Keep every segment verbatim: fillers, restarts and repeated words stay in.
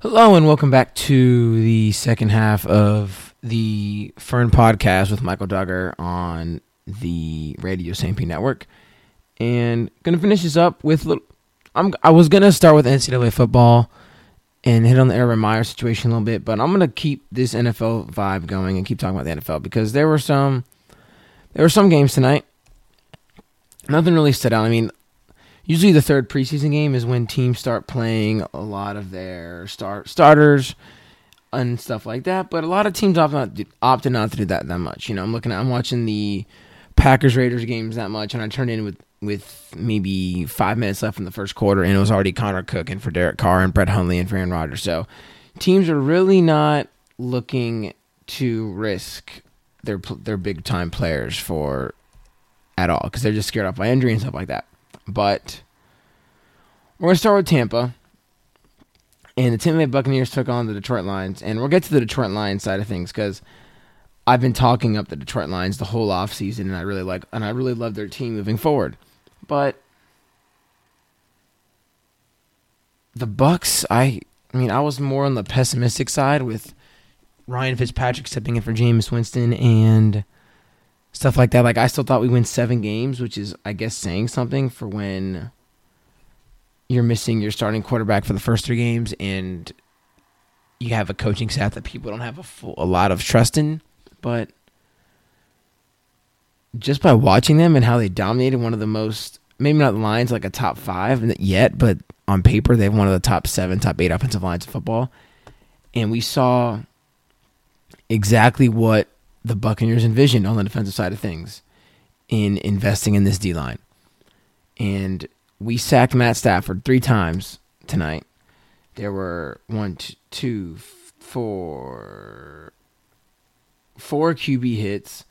Hello and welcome back to the second half of the Fern Podcast with Michael Duggar on the Radio Saint Pete Network. And going to finish this up with, little, I'm, I was going to start with N C double A football and hit on the Urban Meyer situation a little bit, but I'm going to keep this N F L vibe going and keep talking about the N F L because there were some, there were some games tonight. Nothing really stood out. I mean, usually the third preseason game is when teams start playing a lot of their start starters and stuff like that. But a lot of teams opt not, opted not to do that that much. You know, I'm looking at, I'm watching the Packers Raiders games that much, and I turned in with, with maybe five minutes left in the first quarter, and it was already Connor Cook and for Derek Carr and Brett Hundley and for Aaron Rodgers. So teams are really not looking to risk their their big time players for at all because they're just scared off by injury and stuff like that. But we're going to start with Tampa. And the Tampa Bay Buccaneers took on the Detroit Lions. And we'll get to the Detroit Lions side of things because I've been talking up the Detroit Lions the whole offseason, and I really like and I really love their team moving forward. But the Bucs, I I mean, I was more on the pessimistic side with Ryan Fitzpatrick stepping in for Jameis Winston and stuff like that. Like, I still thought we win seven games, which is, I guess, saying something for when you're missing your starting quarterback for the first three games and you have a coaching staff that people don't have a, full, a lot of trust in. But just by watching them and how they dominated one of the most, maybe not the Lions like a top five yet, but on paper they have one of the top seven, top eight offensive lines of football. And we saw exactly what the Buccaneers envisioned on the defensive side of things in investing in this D-line. And we sacked Matt Stafford three times tonight. There were one, two, four, four Q B hits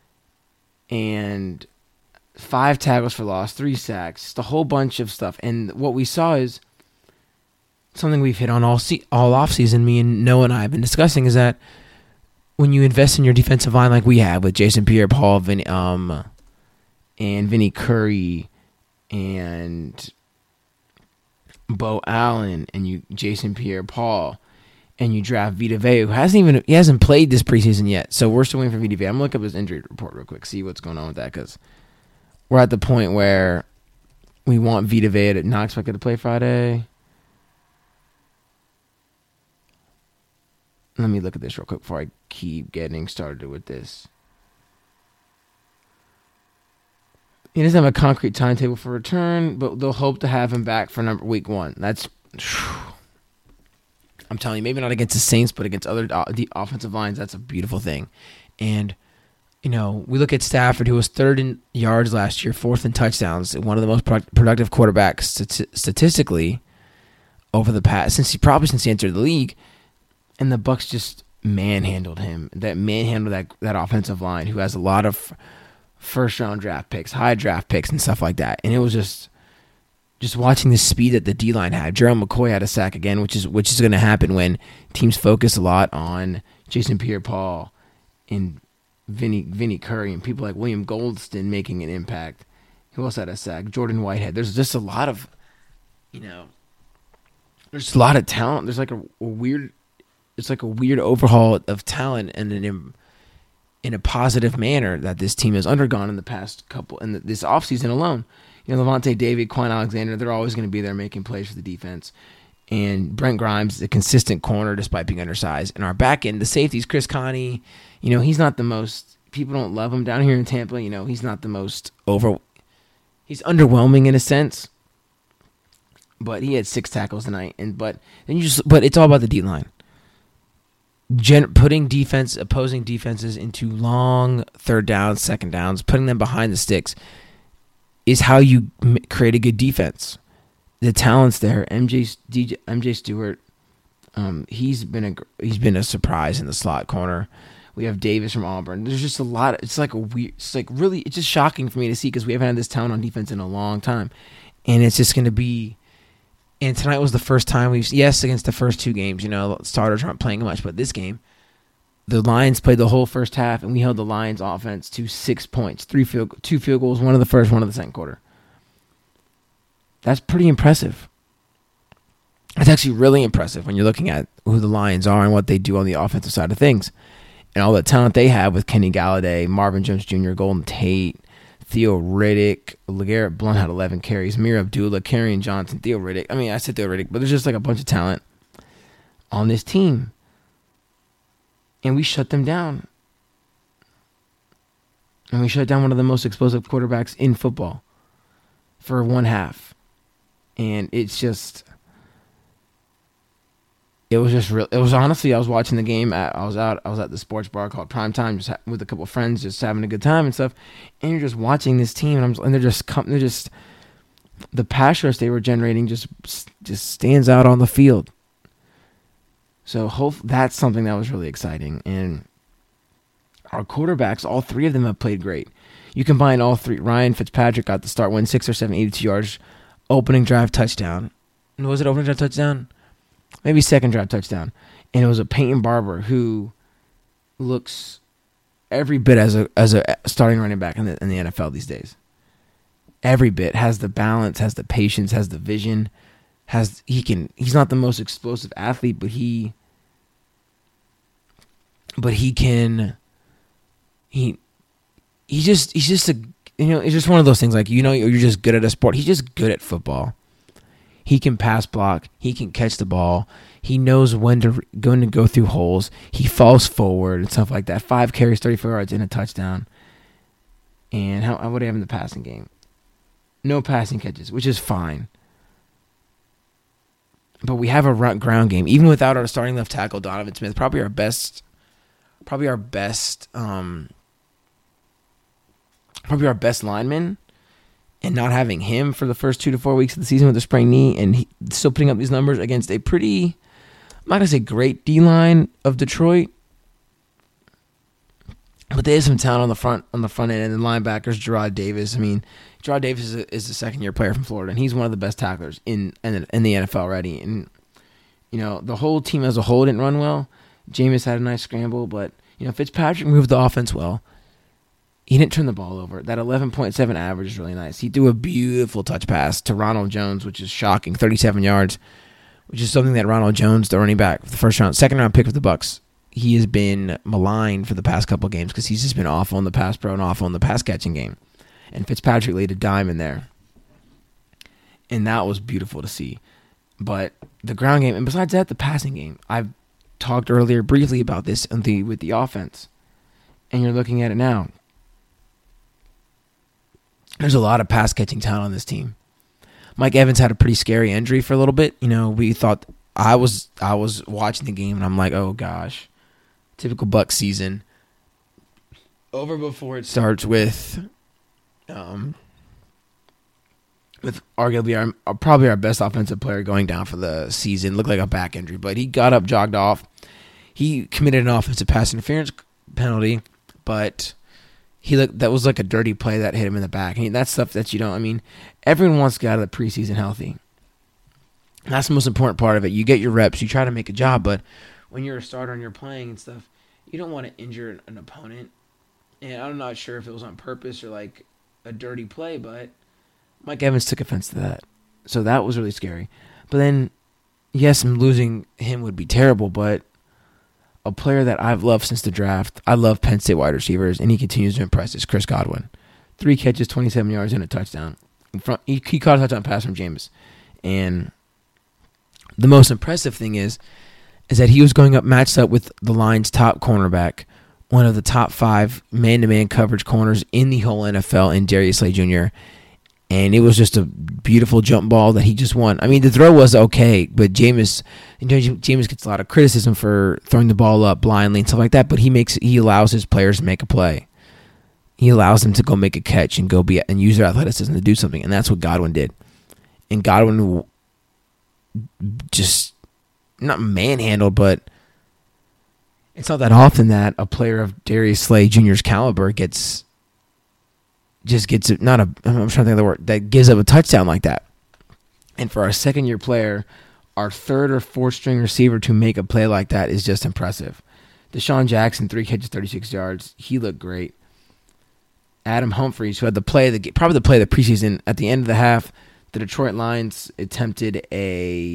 and five tackles for loss, three sacks, just a whole bunch of stuff. And what we saw is something we've hit on all se- all offseason, me and Noah and I have been discussing, is that when you invest in your defensive line like we have with Jason Pierre-Paul, Vin, um, and Vinny Curry, and Bo Allen, and you Jason Pierre-Paul, and you draft Vita Vea, who hasn't even he hasn't played this preseason yet, so we're still waiting for Vita Vea. I'm gonna look up his injury report real quick, see what's going on with that, because we're at the point where we want Vita Vea to not expected to play Friday. Let me look at this real quick before I keep getting started with this. He doesn't have a concrete timetable for return, but they'll hope to have him back for number week one. That's, whew, I'm telling you, maybe not against the Saints, but against other the offensive lines, that's a beautiful thing. And, you know, we look at Stafford, who was third in yards last year, fourth in touchdowns, one of the most productive quarterbacks stati- statistically over the past, since he probably since he entered the league. And the Bucs just manhandled him. That manhandled that that offensive line, who has a lot of first round draft picks, high draft picks, and stuff like that. And it was just just watching the speed that the D line had. Gerald McCoy had a sack again, which is which is going to happen when teams focus a lot on Jason Pierre-Paul and Vinny Vinny Curry and people like William Goldston making an impact. Who else had a sack? Jordan Whitehead. There's just a lot of, you know, there's a lot of talent. There's like a, a weird. It's like a weird overhaul of talent and in, in a positive manner that this team has undergone in the past couple, in the, this offseason alone. You know, Levante David, Quan Alexander, they're always going to be there making plays for the defense. And Brent Grimes is a consistent corner despite being undersized. And our back end, the safeties, Chris Connie, you know, he's not the most, people don't love him down here in Tampa. You know, he's not the most over, he's underwhelming in a sense. But he had six tackles tonight. And but then you just, but it's all about the D line. Gen- putting defense, opposing defenses into long third downs, second downs, putting them behind the sticks is how you m- create a good defense. The talent's there. M J, D J, M J Stewart, um, he's been a he's been a surprise in the slot corner. We have Davis from Auburn. There's just a lot. Of, it's like a weird. It's like really. It's just shocking for me to see because we haven't had this talent on defense in a long time, and it's just going to be. And tonight was the first time we've, yes, against the first two games, you know, starters aren't playing much, but this game, the Lions played the whole first half, and we held the Lions offense to six points, three field, two field goals, one of the first, one of the second quarter. That's pretty impressive. It's actually really impressive when you're looking at who the Lions are and what they do on the offensive side of things. And all the talent they have with Kenny Galladay, Marvin Jones Junior, Golden Tate, Theo Riddick, LeGarrette Blount had eleven carries, Amir Abdullah, Kerryon Johnson, Theo Riddick. I mean, I said Theo Riddick, but there's just like a bunch of talent on this team. And we shut them down. And we shut down one of the most explosive quarterbacks in football for one half. And it's just... It was just real. It was honestly, I was watching the game. At, I was out. I was at the sports bar called Prime Time, just ha- with a couple of friends, just having a good time and stuff. And you're just watching this team, and I'm and they're just com- they're just the pass rush they were generating just just stands out on the field. So hope that's something that was really exciting. And our quarterbacks, all three of them have played great. You combine all three. Ryan Fitzpatrick got the start, win six or seven, eighty-two yards, opening drive touchdown. Was it opening drive touchdown? Maybe second drive touchdown. And it was a Peyton Barber who looks every bit as a as a starting running back in the in the N F L these days. Every bit. Has the balance, has the patience, has the vision, has he can he's not the most explosive athlete, but he but he can he he just he's just a you know, it's just one of those things like, you know, you're just good at a sport. He's just good at football. He can pass block. He can catch the ball. He knows when to going to go through holes. He falls forward and stuff like that. Five carries, thirty-four yards, and a touchdown. And how what do you have in the passing game? No passing catches, which is fine. But we have a run, ground game, even without our starting left tackle Donovan Smith. Probably our best, probably our best, um, probably our best lineman. And not having him for the first two to four weeks of the season with a sprained knee, and he, still putting up these numbers against a pretty, I'm not going to say great D-line of Detroit, but they have some talent on the front on the front end, and the linebackers, Gerard Davis. I mean, Gerard Davis is a, is a second-year player from Florida, and he's one of the best tacklers in, in in the N F L already. And, you know, the whole team as a whole didn't run well. Jameis had a nice scramble, but, you know, Fitzpatrick moved the offense well. He didn't turn the ball over. That eleven point seven average is really nice. He threw a beautiful touch pass to Ronald Jones, which is shocking, thirty-seven yards, which is something that Ronald Jones, the running back, the first round, second round pick of the Bucks, he has been maligned for the past couple of games because he's just been awful in the pass pro and awful in the pass catching game. And Fitzpatrick laid a dime in there. And that was beautiful to see. But the ground game, and besides that, the passing game. I've talked earlier briefly about this in the, with the offense. And you're looking at it now. There's a lot of pass-catching talent on this team. Mike Evans had a pretty scary injury for a little bit. You know, we thought I was I was watching the game and I'm like, oh gosh, typical Bucs season. Over before it starts with, um, with arguably our probably our best offensive player going down for the season. Looked like a back injury, but he got up, jogged off. He committed an offensive pass interference penalty, but. He looked, that was like a dirty play that hit him in the back. And that's stuff that you don't, I mean, everyone wants to get out of the preseason healthy. That's the most important part of it. You get your reps, you try to make a job, but when you're a starter and you're playing and stuff, you don't want to injure an opponent. And I'm not sure if it was on purpose or like a dirty play, but Mike Evans took offense to that. So that was really scary. But then, yes, losing him would be terrible, but a player that I've loved since the draft, I love Penn State wide receivers, and he continues to impress, is Chris Godwin. Three catches, twenty-seven yards, and a touchdown. In front, he, he caught a touchdown pass from Jameis. And the most impressive thing is, is that he was going up matched up with the Lions' top cornerback, one of the top five man-to-man coverage corners in the whole N F L, in Darius Slay Junior And it was just a beautiful jump ball that he just won. I mean, the throw was okay, but Jameis, you know, Jameis gets a lot of criticism for throwing the ball up blindly and stuff like that. But he makes he allows his players to make a play. He allows them to go make a catch and go be and use their athleticism to do something, and that's what Godwin did. And Godwin just not manhandled, but it's not that often that a player of Darius Slay Junior's caliber gets. Just gets it, not a, I'm trying to think of the word, that gives up a touchdown like that. And for our second year player, our third or fourth string receiver to make a play like that is just impressive. Deshaun Jackson, three catches, thirty-six yards. He looked great. Adam Humphries, who had the play, the probably the play of the preseason, at the end of the half, the Detroit Lions attempted a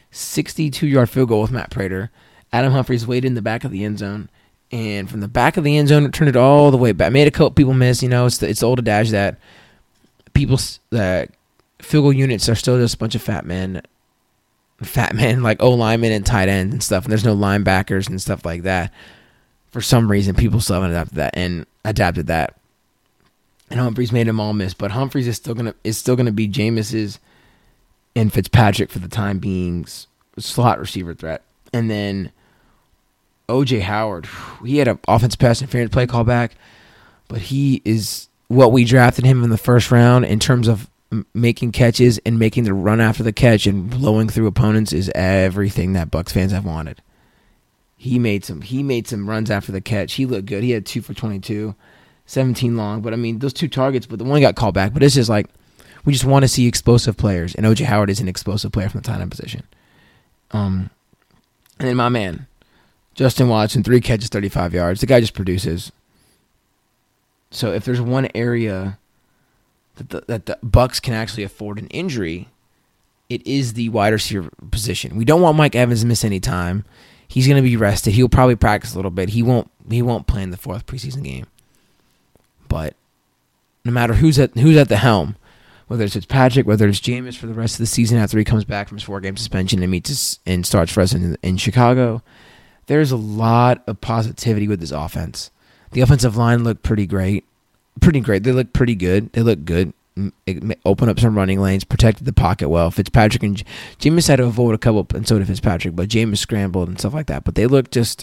sixty-two-yard field goal with Matt Prater. Adam Humphries waited in the back of the end zone, and from the back of the end zone, turned it all the way back. Made a couple people miss. You know, it's the, it's the old adage that people that field goal units are still just a bunch of fat men, fat men like O linemen and tight ends and stuff. And there's no linebackers and stuff like that. For some reason, people still haven't adapted that and adapted that. And Humphries made them all miss, but Humphries is still gonna is still gonna be Jameis's and Fitzpatrick for the time being's slot receiver threat. And then O J Howard, he had an offensive pass interference play call back, but he is what we drafted him in the first round in terms of m- making catches and making the run after the catch and blowing through opponents is everything that Bucs fans have wanted. He made some he made some runs after the catch. He looked good. He had two for twenty-two, seventeen long. But I mean, those two targets, but the one got called back. But it's just like we just want to see explosive players, and O J Howard is an explosive player from the tight end position. Um, and then my man, Justin Watson, three catches, thirty-five yards. The guy just produces. So if there's one area that the, that the Bucs can actually afford an injury, it is the wide receiver position. We don't want Mike Evans to miss any time. He's going to be rested. He'll probably practice a little bit. He won't. He won't play in the fourth preseason game. But no matter who's at who's at the helm, whether it's Fitzpatrick, whether it's Jameis for the rest of the season after he comes back from his four-game suspension and meets us and starts for us in, in Chicago, there's a lot of positivity with this offense. The offensive line looked pretty great. Pretty great. They look pretty good. They look good. It opened up some running lanes, protected the pocket well. Fitzpatrick and Jameis had to avoid a couple, and so did Fitzpatrick, but Jameis scrambled and stuff like that. But they look just.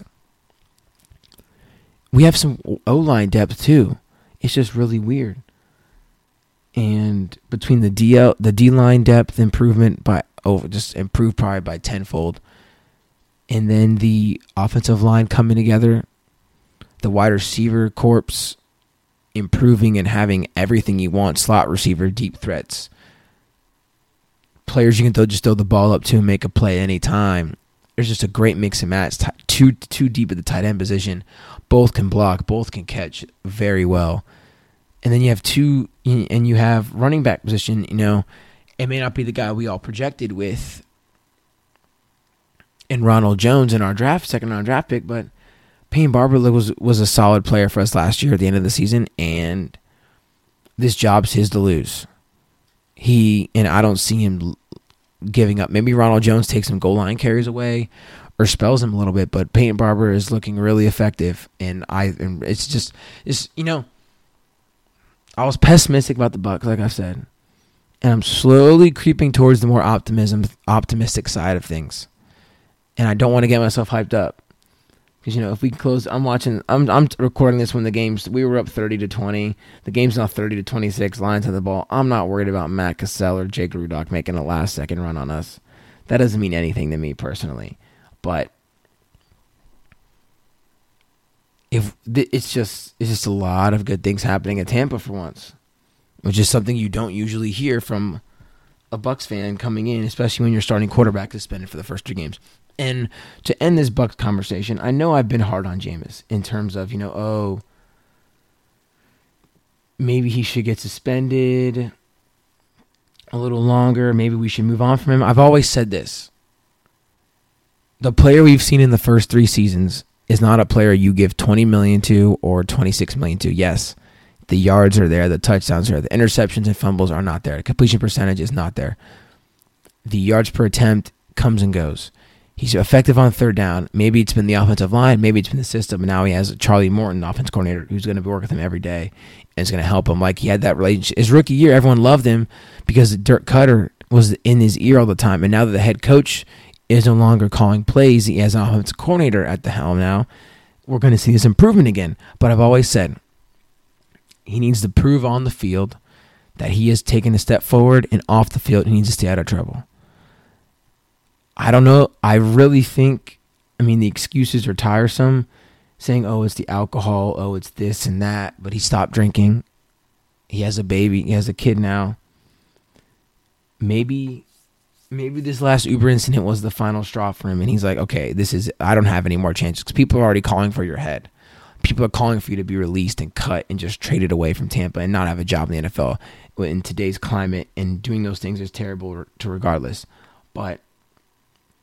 We have some O-line depth too. It's just really weird. And between the D L, the D-line depth improvement by over, just improved probably by tenfold, and then the offensive line coming together, the wide receiver corps improving and having everything you want, slot receiver, deep threats, players you can throw, just throw the ball up to and make a play anytime. There's just a great mix and match. Too, too deep at the tight end position. Both can block. Both can catch very well. And then you have two, and you have running back position, you know, it may not be the guy we all projected with in Ronald Jones in our draft, second round draft pick, but Payne Barber was was a solid player for us last year at the end of the season, and this job's his to lose. He and I don't see him giving up. Maybe Ronald Jones takes some goal line carries away or spells him a little bit, but Payne Barber is looking really effective, and I and it's just it's you know I was pessimistic about the Bucs, like I said, and I'm slowly creeping towards the more optimism optimistic side of things, and I don't want to get myself hyped up. Because, you know, if we close, I'm watching, I'm I'm recording this when the game's, we were up thirty to twenty. The game's now thirty to twenty-six, Lions have the ball. I'm not worried about Matt Cassell or Jake Rudock making a last second run on us. That doesn't mean anything to me personally. But if it's just, it's just a lot of good things happening at Tampa for once, which is something you don't usually hear from a Bucs fan coming in, especially when your starting quarterback is suspended for the first two games. And to end this Bucs conversation, I know I've been hard on Jameis in terms of, you know, oh, maybe he should get suspended a little longer. Maybe we should move on from him. I've always said this. The player we've seen in the first three seasons is not a player you give twenty million dollars to or twenty-six million dollars to. Yes, the yards are there. The touchdowns are there. The interceptions and fumbles are not there. The completion percentage is not there. The yards per attempt comes and goes. He's effective on third down. Maybe it's been the offensive line. Maybe it's been the system. And now he has Charlie Morton, offense coordinator, who's going to be working with him every day and is going to help him. Like he had that relationship. His rookie year, everyone loved him because Dirk Cutter was in his ear all the time. And now that the head coach is no longer calling plays, he has an offensive coordinator at the helm now, we're going to see this improvement again. But I've always said he needs to prove on the field that he has taken a step forward, and off the field, he needs to stay out of trouble. I don't know. I really think, I mean, the excuses are tiresome, saying, oh, it's the alcohol, oh, it's this and that, but he stopped drinking. He has a baby. He has a kid now. Maybe maybe this last Uber incident was the final straw for him, and he's like, okay, this is, I don't have any more chances, because people are already calling for your head. People are calling for you to be released and cut and just traded away from Tampa and not have a job in the N F L in today's climate, and doing those things is terrible to regardless. But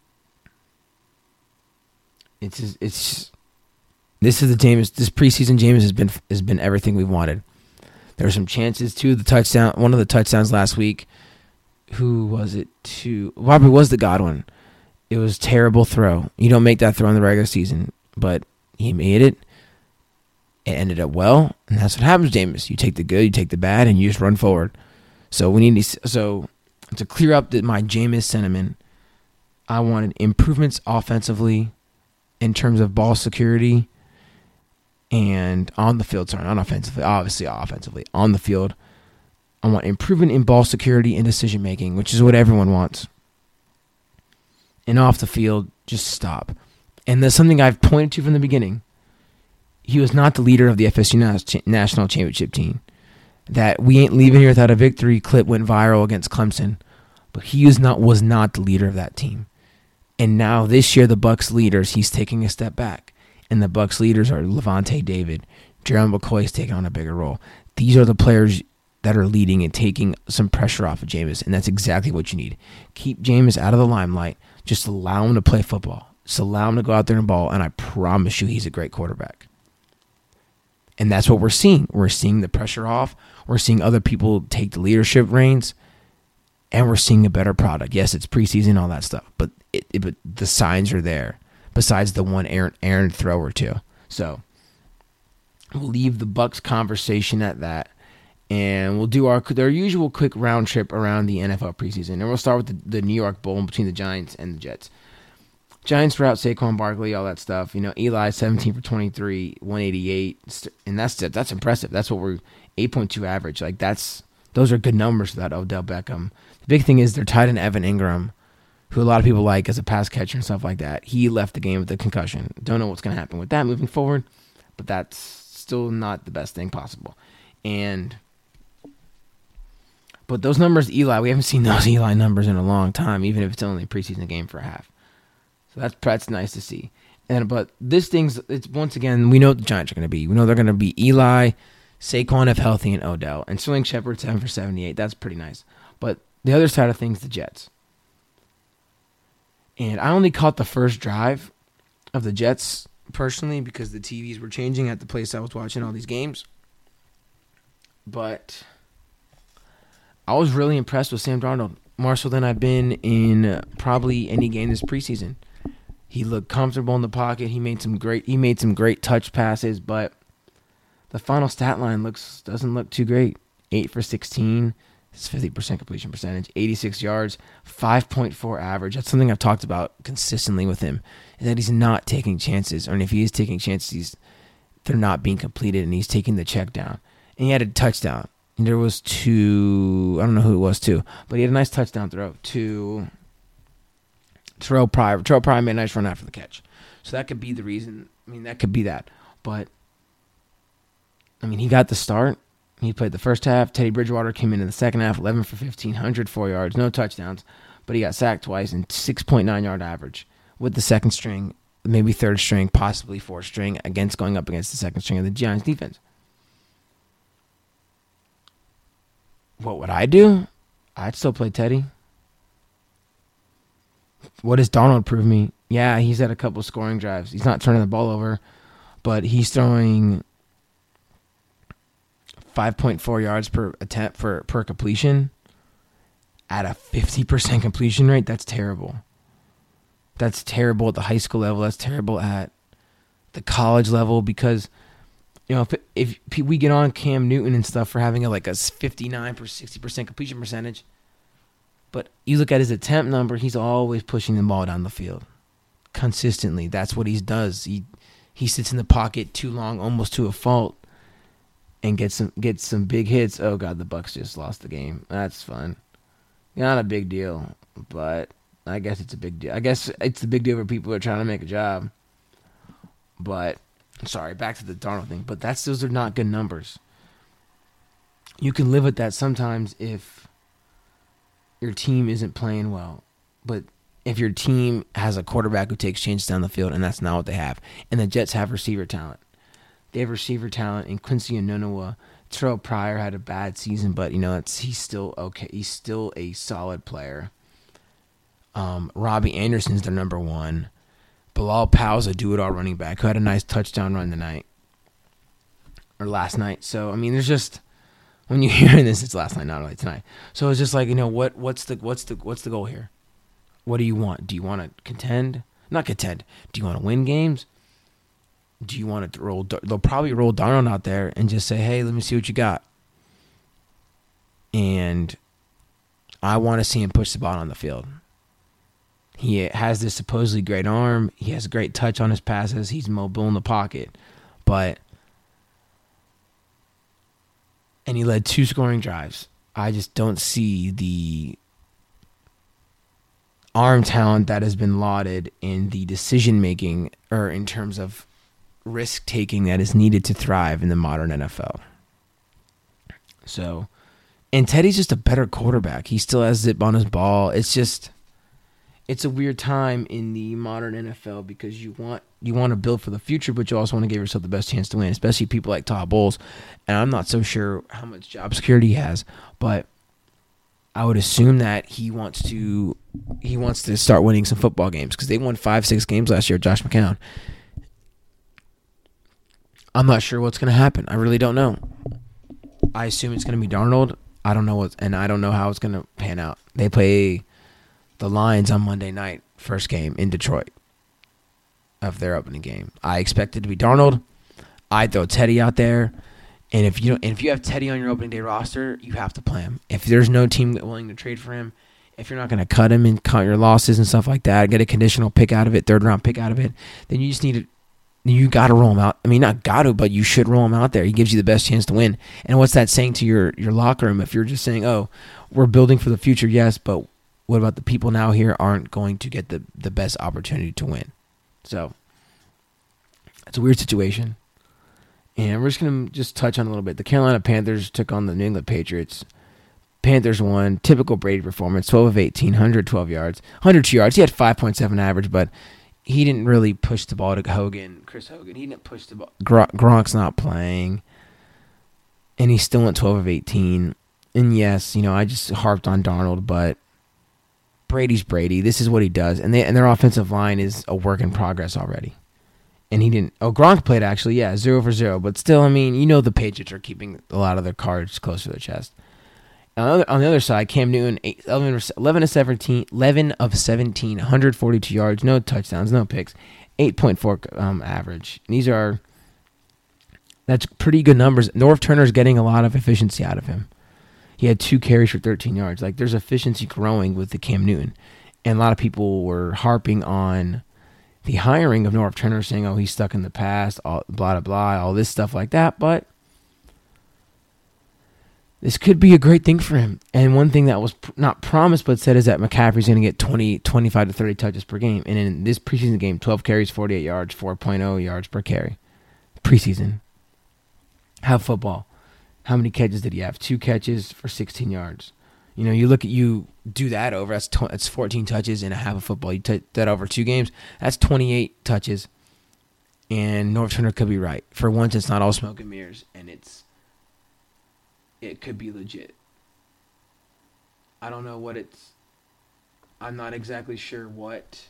It's just, it's just, this is the Jameis. This preseason Jameis has been has been everything we've wanted. There were some chances too. The touchdown, one of the touchdowns last week. Who was it to? Probably was the Godwin. It was a terrible throw. You don't make that throw in the regular season, but he made it. It ended up well, and that's what happens, Jameis. You take the good, you take the bad, and you just run forward. So we need to. So to clear up the, my Jameis sentiment, I wanted improvements offensively in terms of ball security. And on the field, sorry, not offensively, obviously offensively. On the field, I want improvement in ball security and decision making, which is what everyone wants. And off the field, just stop. And that's something I've pointed to from the beginning. He was not the leader of the F S U National Championship team. That we ain't leaving here without a victory clip went viral against Clemson. But he was not was not the leader of that team. And now this year, the Bucs leaders, he's taking a step back. And the Bucs leaders are Levante David. Gerald McCoy is taking on a bigger role. These are the players that are leading and taking some pressure off of Jameis, and that's exactly what you need. Keep Jameis out of the limelight. Just allow him to play football. Just allow him to go out there and ball, and I promise you he's a great quarterback. And that's what we're seeing. We're seeing the pressure off. We're seeing other people take the leadership reins, and we're seeing a better product. Yes, it's preseason, all that stuff, but it, it, but the signs are there. Besides the one errant, errant throw or two. So we'll leave the Bucs conversation at that. And we'll do our their usual quick round trip around the N F L preseason. And we'll start with the, the New York Bowl between the Giants and the Jets. Giants were out Saquon Barkley, all that stuff. You know, Eli, seventeen for twenty-three, one eighty-eight. And that's that's impressive. That's what we're eight point two average. Like, that's those are good numbers without Odell Beckham. The big thing is they're tied in Evan Ingram, who a lot of people like as a pass catcher and stuff like that. He left the game with a concussion. Don't know what's going to happen with that moving forward, but that's still not the best thing possible. And but those numbers, Eli, we haven't seen those Eli numbers in a long time, even if it's only a preseason game for a half. So that's that's nice to see. And but this thing's it's once again we know what the Giants are going to be. We know they're going to be Eli, Saquon if healthy, and Odell, and Sterling Shepard seven for seventy-eight. That's pretty nice. But the other side of things, the Jets. And I only caught the first drive of the Jets personally because the T Vs were changing at the place I was watching all these games. But I was really impressed with Sam Darnold, more so than I've been in probably any game this preseason. He looked comfortable in the pocket. He made some great he made some great touch passes, but the final stat line looks doesn't look too great. eight for sixteen. It's fifty percent completion percentage, eighty-six yards, five point four average. That's something I've talked about consistently with him, is that he's not taking chances. Or if he is taking chances, he's, they're not being completed, and he's taking the check down. And he had a touchdown. And there was two, I don't know who it was to, but he had a nice touchdown throw to Terrell Pryor. Terrell Pryor made a nice run after the catch. So that could be the reason. I mean, that could be that. But, I mean, he got the start. He played the first half. Teddy Bridgewater came in in the second half, eleven for fifteen, one hundred four yards, no touchdowns, but he got sacked twice and six point nine yard average with the second string, maybe third string, possibly fourth string, against going up against the second string of the Giants defense. What would I do? I'd still play Teddy. What does Darnold prove me? Yeah, he's had a couple scoring drives. He's not turning the ball over, but he's throwing five point four yards per attempt for per completion at a fifty percent completion rate. That's terrible. That's terrible at the high school level. That's terrible at the college level because, you know, if, if we get on Cam Newton and stuff for having a, like a fifty-nine or sixty percent completion percentage, but you look at his attempt number, he's always pushing the ball down the field consistently. That's what he does. He he sits in the pocket too long, almost to a fault, and gets some gets some big hits. Oh God, the Bucs just lost the game. That's fun. Not a big deal, but I guess it's a big deal. I guess it's a big deal for people who are trying to make a job. But sorry, back to the Darnold thing. But that's those are not good numbers. You can live with that sometimes if your team isn't playing well, but if your team has a quarterback who takes chances down the field, and that's not what they have, and the Jets have receiver talent. They have receiver talent in Quincy Enunwa. Terrell Pryor had a bad season, but you know it's he's still okay. He's still a solid player. Um, Robbie Anderson's their number one, Bilal Powell's a do-it-all running back who had a nice touchdown run tonight. Or last night. So, I mean, there's just... When you're hearing this, it's last night, not really tonight. So it's just like, you know, what what's the what's the what's the goal here? What do you want? Do you want to contend? Not contend. Do you want to win games? Do you want to roll? They'll probably roll Darnold out there and just say, "Hey, let me see what you got." And I want to see him push the ball on the field. He has this supposedly great arm. He has a great touch on his passes. He's mobile in the pocket, but. And he led two scoring drives. I just don't see the arm talent that has been lauded in the decision-making or in terms of risk-taking that is needed to thrive in the modern N F L. So, and Teddy's just a better quarterback. He still has zip on his ball. It's just, it's a weird time in the modern N F L because you want you want to build for the future, but you also want to give yourself the best chance to win, especially people like Todd Bowles. And I'm not so sure how much job security he has, but I would assume that he wants to he wants to start winning some football games because they won five, six games last year. Josh McCown. I'm not sure what's going to happen. I really don't know. I assume it's going to be Darnold. I don't know what, and I don't know how it's going to pan out. They play the Lions on Monday night, first game in Detroit of their opening game. I expect it to be Darnold. I throw Teddy out there, and if you don't, and if you have Teddy on your opening day roster, you have to play him. If there's no team willing to trade for him, if you're not going to cut him and cut your losses and stuff like that, get a conditional pick out of it, third round pick out of it, then you just need to. You got to roll him out. I mean, not got to, but you should roll him out there. He gives you the best chance to win. And what's that saying to your your locker room if you're just saying, "Oh, we're building for the future, yes, but what about the people now here aren't going to get the, the best opportunity to win?" So, it's a weird situation. And we're just going to just touch on a little bit. The Carolina Panthers took on the New England Patriots. Panthers won. Typical Brady performance, twelve of eighteen, one hundred twelve yards. one hundred two yards. He had five point seven average, but he didn't really push the ball to Hogan, Chris Hogan. He didn't push the ball. Gronk's not playing. And he still went twelve of eighteen. And yes, you know, I just harped on Darnold, but Brady's Brady. This is what he does. And they and their offensive line is a work in progress already. And he didn't. Oh, Gronk played actually, yeah, zero for zero. But still, I mean, you know the Patriots are keeping a lot of their cards close to their chest. On the other, on the other side, Cam Newton, eight, eleven, eleven of seventeen, eleven of seventeen, one hundred forty-two yards, no touchdowns, no picks, eight point four um, average. And these are, that's pretty good numbers. Norv Turner's getting a lot of efficiency out of him. He had two carries for thirteen yards. Like, there's efficiency growing with the Cam Newton. And a lot of people were harping on the hiring of Norv Turner, saying, oh, he's stuck in the past, all, blah, blah, blah, all this stuff like that. But this could be a great thing for him. And one thing that was pr- not promised but said is that McCaffrey's going to get twenty, twenty-five to thirty touches per game. And in this preseason game, twelve carries, forty-eight yards, four point oh yards per carry. Preseason. Have football. How many catches did he have? Two catches for sixteen yards. You know, you look at you do that over, that's tw- that's fourteen touches and a half of football. You take that over two games, that's twenty-eight touches. And Norv Turner could be right. For once, it's not all smoke and mirrors, and it's it could be legit. I don't know what it's... I'm not exactly sure what...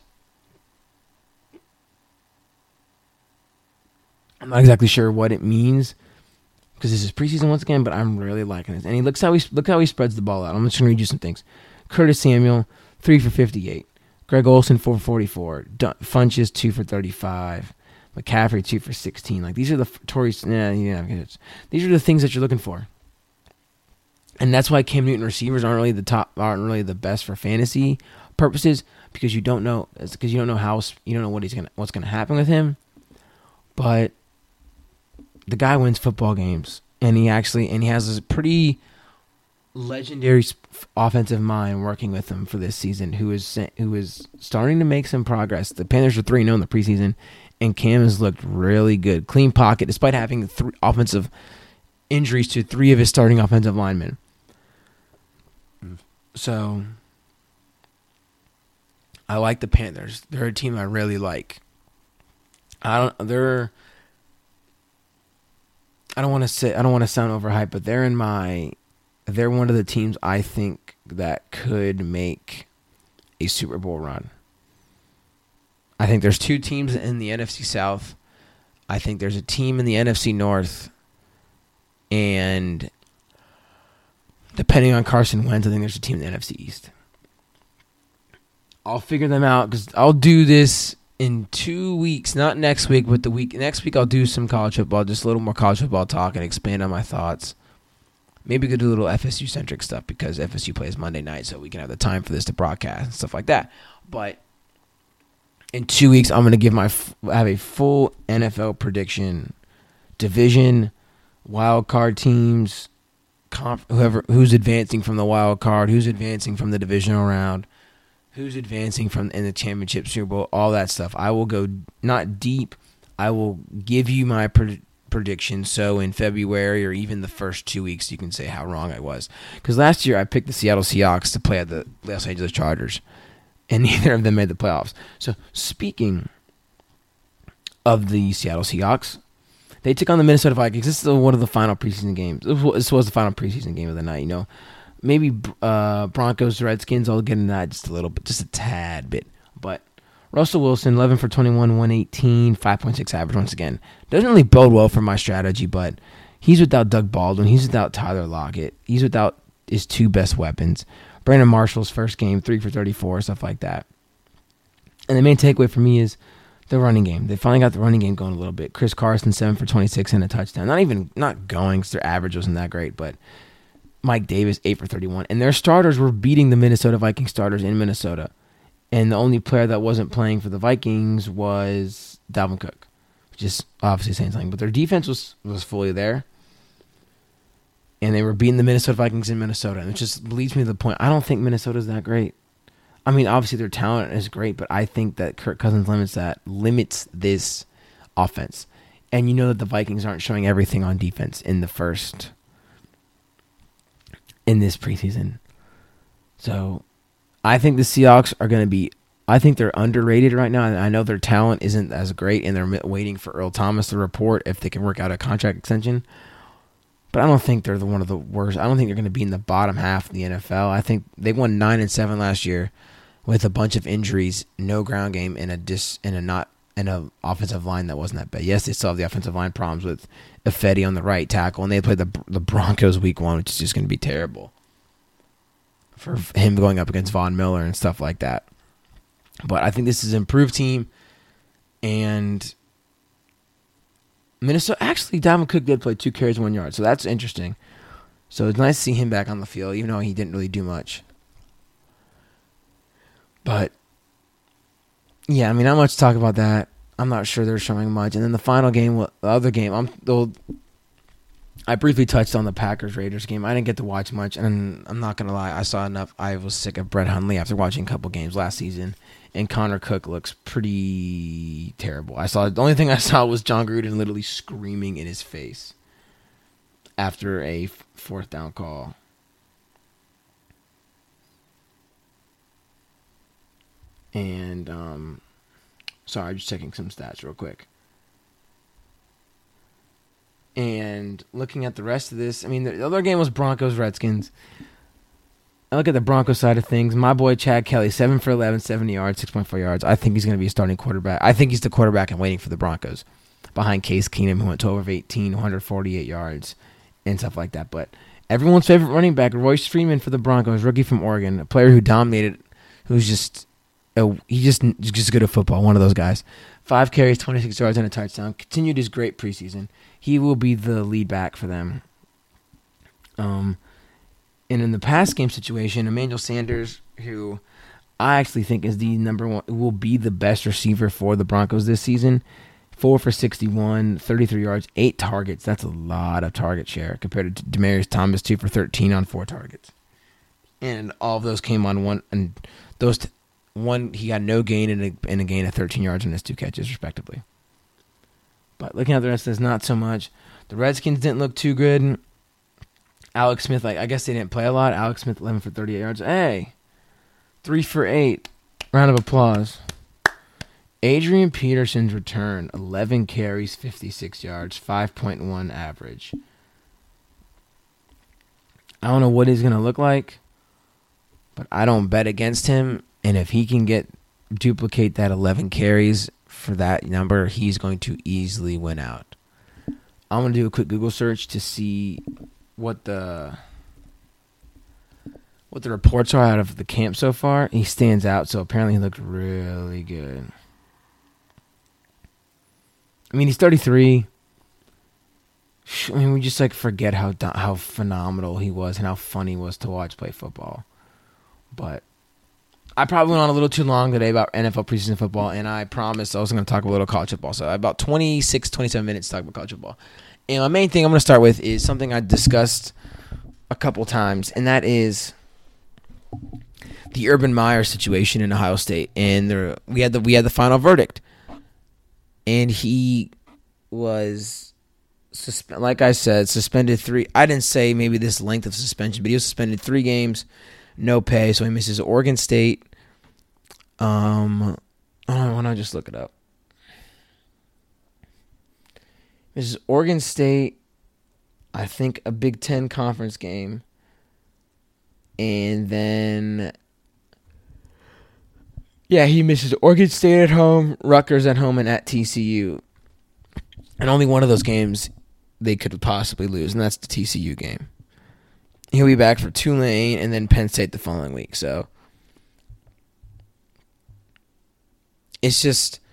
I'm not exactly sure what it means because this is preseason once again, but I'm really liking this. And he looks how he look how he spreads the ball out. I'm just going to read you some things. Curtis Samuel, three for fifty-eight. Greg Olsen, four for forty-four. Dun- Funches, two for thirty-five. McCaffrey, two for sixteen. Like, these are the Tories. Nah, yeah, these are the things that you're looking for. And that's why Cam Newton receivers aren't really the top, aren't really the best for fantasy purposes because you don't know, because you don't know how, you don't know what he's gonna, what's gonna happen with him. But the guy wins football games, and he actually, and he has a pretty legendary offensive mind working with him for this season, who is who is starting to make some progress. The Panthers are three and oh in the preseason, and Cam has looked really good. Clean pocket, despite having three offensive injuries to three of his starting offensive linemen. So, I like the Panthers. They're a team I really like. I don't. They're. I don't want to say. I don't want to sound overhyped, but they're in my. They're one of the teams I think that could make a Super Bowl run. I think there's two teams in the N F C South. I think there's a team in the N F C North. And depending on Carson Wentz, I think there's a team in the N F C East. I'll figure them out because I'll do this in two weeks, not next week, but the week next week I'll do some college football, just a little more college football talk and expand on my thoughts. Maybe we could do a little F S U-centric stuff because F S U plays Monday night, so we can have the time for this to broadcast and stuff like that. But in two weeks, I'm going to give my have a full N F L prediction, division, wild card teams, comp, whoever who's advancing from the wild card, who's advancing from the divisional round, who's advancing from in the championship Super Bowl, all that stuff. I will go not deep. I will give you my prediction. prediction so in February or even the first two weeks you can say how wrong I was, because last year I picked the Seattle Seahawks to play at the Los Angeles Chargers and neither of them made the playoffs. So speaking of the Seattle Seahawks, they took on the Minnesota Vikings. This is one of the final preseason games. This was the final preseason game of the night. You know, maybe uh, Broncos Redskins, I'll get into that just a little bit, just a tad bit, but Russell Wilson, eleven for twenty-one, one eighteen, five point six average once again. Doesn't really bode well for my strategy, but he's without Doug Baldwin. He's without Tyler Lockett. He's without his two best weapons. Brandon Marshall's first game, three for thirty-four, stuff like that. And the main takeaway for me is the running game. They finally got the running game going a little bit. Chris Carson, seven for twenty-six and a touchdown. Not even, not going because their average wasn't that great, but Mike Davis, eight for thirty-one. And their starters were beating the Minnesota Vikings starters in Minnesota. And the only player that wasn't playing for the Vikings was Dalvin Cook, which is obviously saying something. But their defense was, was fully there. And they were beating the Minnesota Vikings in Minnesota. And it just leads me to the point, I don't think Minnesota's that great. I mean, obviously their talent is great, but I think that Kirk Cousins limits that, limits this offense. And you know that the Vikings aren't showing everything on defense in the first, in this preseason. So I think the Seahawks are going to be, I think they're underrated right now. I know their talent isn't as great, and they're waiting for Earl Thomas to report if they can work out a contract extension. But I don't think they're the one of the worst. I don't think they're going to be in the bottom half of the N F L. I think they won nine and seven last year with a bunch of injuries, no ground game, and a dis and a not and a offensive line that wasn't that bad. Yes, they still have the offensive line problems with Ifedi on the right tackle, and they played the the Broncos week one, which is just going to be terrible for him going up against Von Miller and stuff like that. But I think this is an improved team, and Minnesota, actually, Dalvin Cook did play two carries, one yard, so that's interesting. So it's nice to see him back on the field, even though he didn't really do much. But, yeah, I mean, not much to talk about that. I'm not sure they're showing much. And then the final game, the other game, I'm the I briefly touched on the Packers-Raiders game. I didn't get to watch much, and I'm not going to lie. I saw enough. I was sick of Brett Hundley after watching a couple games last season, and Connor Cook looks pretty terrible. I saw The only thing I saw was John Gruden literally screaming in his face after a fourth down call. And, um, sorry, I'm just checking some stats real quick. And looking at the rest of this, I mean, the other game was Broncos-Redskins. I look at the Broncos side of things. My boy Chad Kelly, seven for eleven, seventy yards, six point four yards. I think he's going to be a starting quarterback. I think he's the quarterback and waiting for the Broncos behind Case Keenum, who went twelve of eighteen, one hundred forty-eight yards, and stuff like that. But everyone's favorite running back, Royce Freeman for the Broncos, rookie from Oregon, a player who dominated, who's just, a, he's just, just good at football, one of those guys. Five carries, twenty-six yards, and a touchdown. Continued his great preseason. He will be the lead back for them. Um, and in the pass game situation, Emmanuel Sanders, who I actually think is the number one, will be the best receiver for the Broncos this season. Four for sixty-one, thirty-three yards, eight targets. That's a lot of target share compared to Demaryius Thomas, two for thirteen on four targets. And all of those came on one, and those t- one he got no gain and a, and a gain of thirteen yards on his two catches, respectively. But looking at the rest, there's not so much. The Redskins didn't look too good. Alex Smith, like I guess they didn't play a lot. Alex Smith, eleven for thirty-eight yards. Hey, three for eight. Round of applause. Adrian Peterson's return, eleven carries, fifty-six yards, five point one average. I don't know what he's going to look like, but I don't bet against him. And if he can get duplicate that eleven carries for that number, he's going to easily win out. I'm going to do a quick Google search to see what the what the reports are out of the camp so far. He stands out, so apparently he looked really good. I mean, he's thirty-three. I mean, we just like forget how how phenomenal he was and how fun he was to watch play football. But I probably went on a little too long today about N F L preseason football, and I promised I was going to talk a little college football. So I have about twenty-six, twenty-seven minutes to talk about college football. And my main thing I'm going to start with is something I discussed a couple times, and that is the Urban Meyer situation in Ohio State. And there, we had the we had the final verdict, and he was, susp- like I said, suspended three. I didn't say maybe this length of suspension, but he was suspended three games. No pay, so he misses Oregon State. Um, oh, why don't I just look it up? Misses Oregon State, I think a Big Ten conference game, and then yeah, he misses Oregon State at home, Rutgers at home, and at T C U. And only one of those games they could possibly lose, and that's the T C U game. He'll be back for Tulane and then Penn State the following week. So it's just,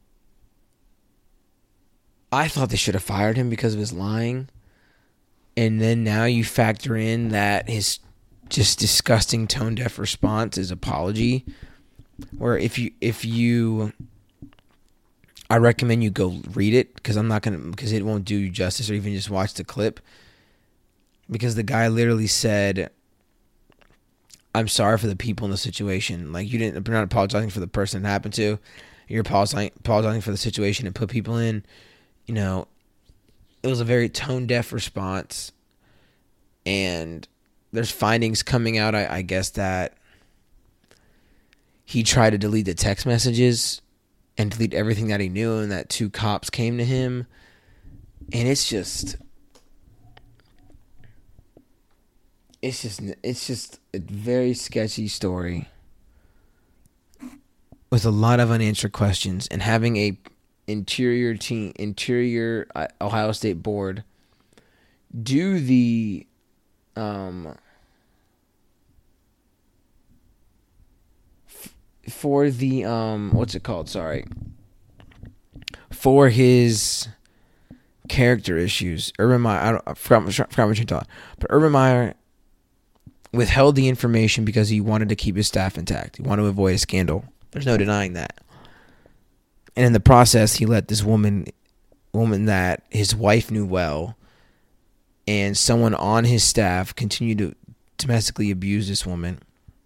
I thought they should have fired him because of his lying. And then now you factor in that his just disgusting tone-deaf response, his apology, where if you, if you, I recommend you go read it because I'm not going to, because it won't do you justice, or even just watch the clip. Because the guy literally said, I'm sorry for the people in the situation. Like, you didn't, you're not apologizing for the person it happened to. You're apologizing, apologizing for the situation and put people in. You know, it was a very tone-deaf response. And there's findings coming out, I, I guess, that he tried to delete the text messages and delete everything that he knew, and that two cops came to him. And it's just... It's just it's just a very sketchy story with a lot of unanswered questions, and having a interior team, interior Ohio State board do the um f- for the um what's it called? Sorry, for his character issues. Urban Meyer, I, don't, I forgot, I forgot what you thought, but Urban Meyer withheld the information because he wanted to keep his staff intact. He wanted to avoid a scandal. There's no denying that. And in the process, he let this woman, woman that his wife knew well, and someone on his staff continue to domestically abuse this woman.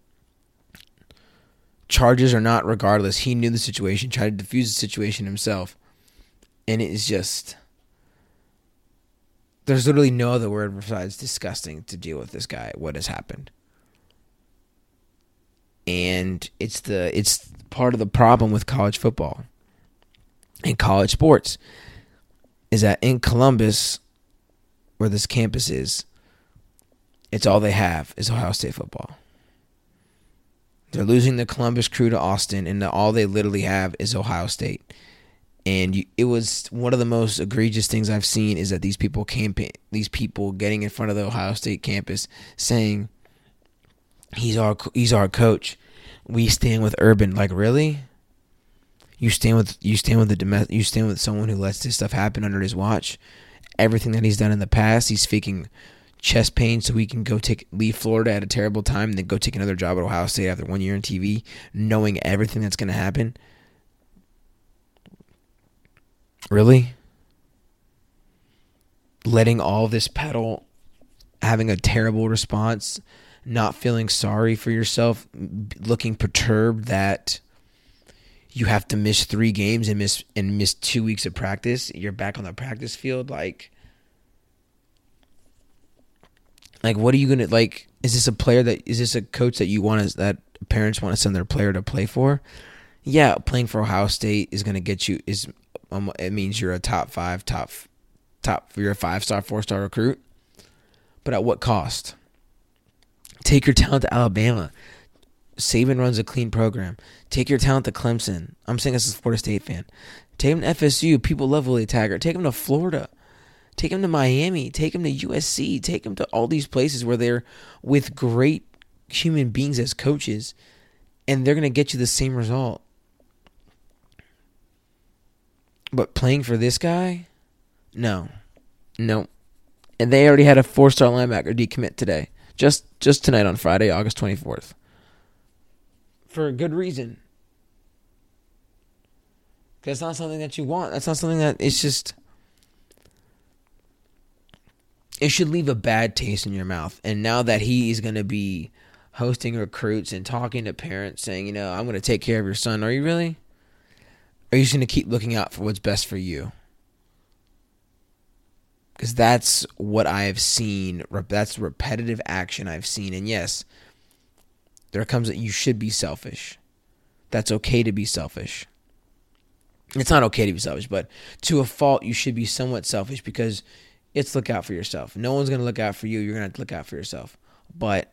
Charges are not regardless. He knew the situation, tried to defuse the situation himself. And it is just... There's literally no other word besides disgusting to deal with this guy, what has happened. And it's the it's part of the problem with college football and college sports is that in Columbus, where this campus is, it's all they have is Ohio State football. They're losing the Columbus Crew to Austin, and all they literally have is Ohio State. And you, it was one of the most egregious things I've seen is that these people campaign, these people getting in front of the Ohio State campus saying, "He's our he's our coach. We stand with Urban." Like, really? You stand with you stand with the domestic, you stand with someone who lets this stuff happen under his watch. Everything that he's done in the past, he's faking chest pain so he can go take leave Florida at a terrible time and then go take another job at Ohio State after one year in T V, knowing everything that's going to happen. Really? Letting all this peddle, having a terrible response, not feeling sorry for yourself, looking perturbed that you have to miss three games and miss and miss two weeks of practice. You're back on the practice field. Like, like what are you gonna like? Is this a player that is this a coach that you want to that parents want to send their player to play for? Yeah, playing for Ohio State is gonna get you is. Um, it means you're a top five, top, top. You're a five-star, four-star recruit, but at what cost? Take your talent to Alabama. Saban runs a clean program. Take your talent to Clemson. I'm saying this as a Florida State fan. Take him to F S U. People love Willie Taggart. Take him to Florida. Take him to Miami. Take him to U S C. Take him to all these places where they're with great human beings as coaches, and they're going to get you the same result. But playing for this guy? No. No. And they already had a four-star linebacker decommit today. Just just tonight on Friday, August twenty-fourth. For a good reason. Because that's not something that you want. That's not something that, it's just, it should leave a bad taste in your mouth. And now that he is going to be hosting recruits and talking to parents saying, you know, I'm going to take care of your son. Are you really? Or are you just going to keep looking out for what's best for you? Because that's what I have seen. That's repetitive action I've seen. And yes, there comes that you should be selfish. That's okay to be selfish. It's not okay to be selfish, but to a fault, you should be somewhat selfish because it's look out for yourself. No one's going to look out for you. You're going to have to look out for yourself. But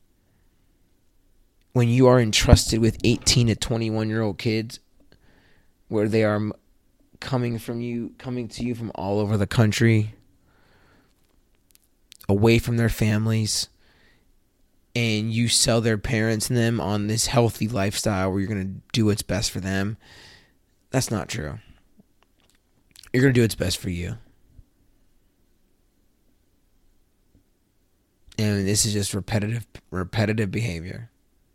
when you are entrusted with eighteen to twenty-one-year-old kids where they are coming from you, coming to you from all over the country, away from their families, and you sell their parents and them on this healthy lifestyle where you're going to do what's best for them, that's not true. You're going to do what's best for you. And this is just repetitive repetitive behavior.